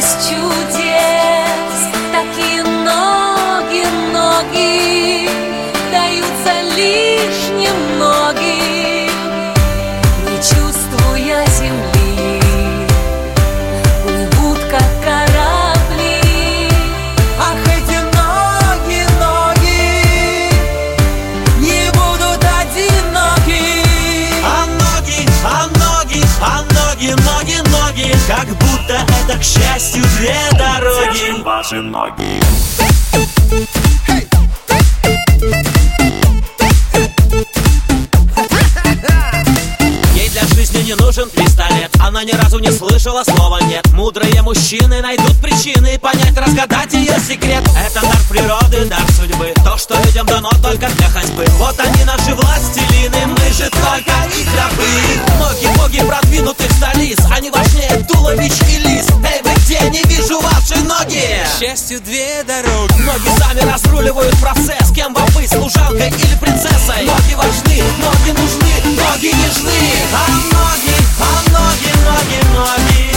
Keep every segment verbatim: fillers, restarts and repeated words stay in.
без чудес. Такие ноги, ноги даются лишь немногим, не чувствуя земли, плывут как корабли. Ах, эти ноги, ноги не будут одиноки. А ноги, а ноги, а ноги, ноги, ноги, как будто это, к счастью, две дороги. Держим ваши ноги. Ей для жизни не нужен пистолет, она ни разу не слышала слова «нет». Мудрые мужчины найдут причины понять, разгадать ее секрет. Это дар природы, дар судьбы, то, что людям дано только для ходьбы. Вот они наши властелины, мы же только их рабы. Ноги боги продвинутых столиц, они важнее туловищ и лис. Эй, вы где? Не вижу ваши ноги. К счастью, две дороги. Ноги сами разруливают процесс, кем вам быть, служанкой или принцессой. Ноги важны, ноги нужны, ноги нежны. А ноги, а ноги, ноги, ноги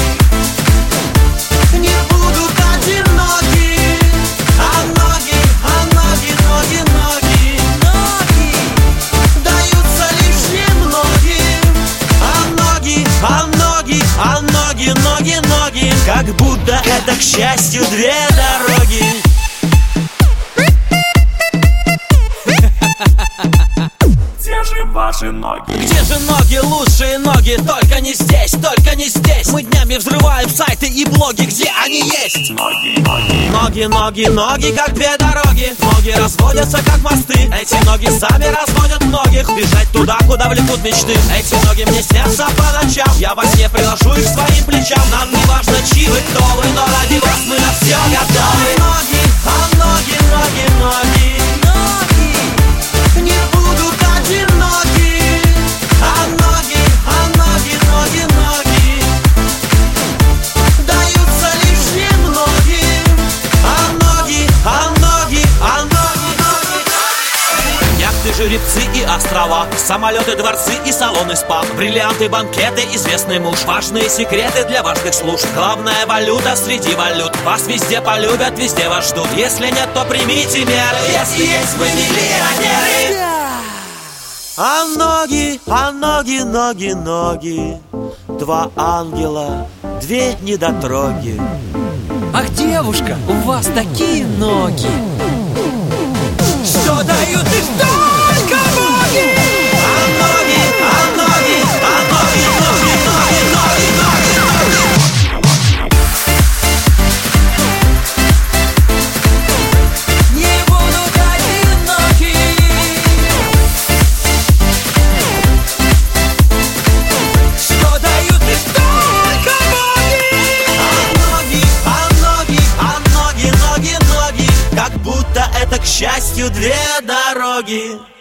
не будут одиноки. А ноги, а ноги, ноги, ноги, ноги даются лишь немногим. А ноги, а ноги, а ноги, ноги, ноги, как будто это, к счастью, две дороги. Держим ваши ноги. Где же ноги, лучшие ноги? Только не здесь, только не здесь. Мы днями взрываем сайты и блоги, где они есть. Ноги, ноги. Ноги, ноги, ноги, как две дороги. Ноги разводятся, как мосты. Эти ноги сами разводят многих. Бежать туда, куда влекут мечты. Эти ноги мне снятся по ночам. Я во сне приложу их к своим плечам. Нам не важно, чьи вы, кто вы, но ради вас мы на все готовы. Ноги, а ноги, ноги, ноги, ноги не будут одиноки. А ноги, а ноги, ноги, ноги даются лишь немногим. А ноги, а ноги, а ноги, ноги. Яхты, жеребцы и острова, самолеты, дворцы и салоны спа, бриллианты, банкеты, известный муж, важные секреты для важных служб. Главная валюта среди валют. Вас везде полюбят, везде вас ждут. Если нет, то примите меры. Если есть, вы миллионеры. А ноги, а ноги, ноги, ноги, два ангела, две недотроги. Ах, девушка, у вас такие ноги. Что дают их только ноги? А ноги, а ноги, а ноги, ноги, ноги, ноги, ноги, ноги. Не будут одиноки. Что дают их только ноги? А ноги, а ноги, а ноги, ноги, ноги, как будто это, к счастью, две дороги.